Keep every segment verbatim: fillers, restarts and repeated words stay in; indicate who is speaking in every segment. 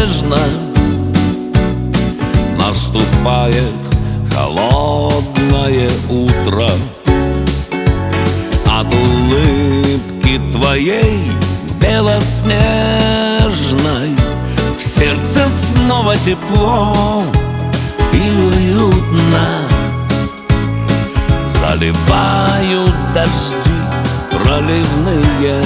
Speaker 1: нежно наступает холодное утро. От улыбки твоей белоснежной в сердце снова тепло и уютно. Заливают дожди проливные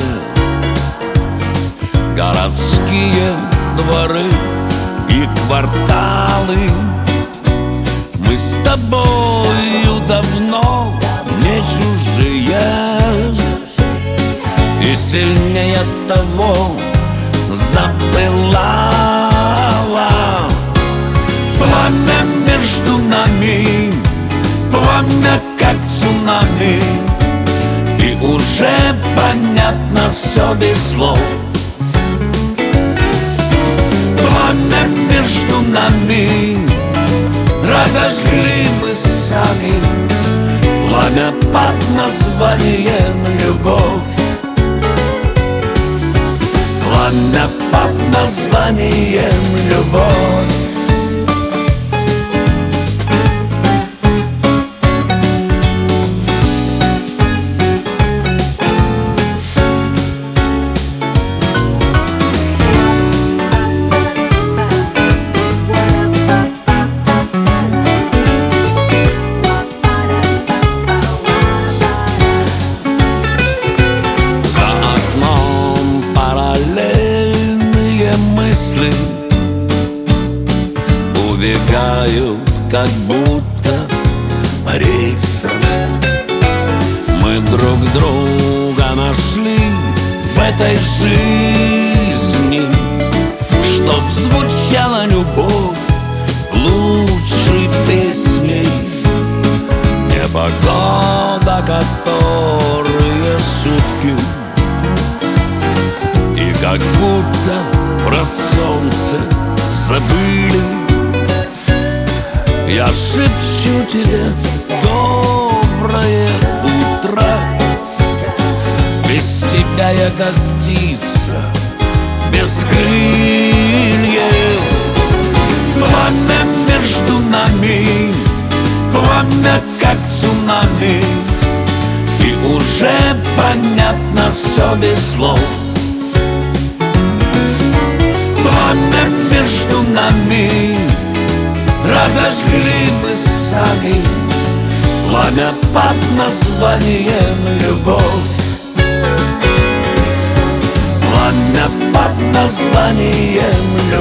Speaker 1: городские дворы и кварталы. Мы с тобою давно не чужие, и сильнее того запылало пламя между нами, пламя как цунами, и уже понятно все без слов. Пламя между нами разожгли мы сами, пламя под названием любовь. Пламя под названием любовь. Мысли убегают, как будто по рельсам. Мы друг друга нашли в этой жизни, чтоб звучала любовь лучшей песней. Непогода, которые сутки, и как будто про солнце забыли. Я шепчу тебе доброе утро. Без тебя я как птица без крыльев. Пламя между нами, пламя как цунами, и уже понятно все без слов. Пламя между нами разожгли мы сами, пламя под названием любовь. Пламя под названием любовь.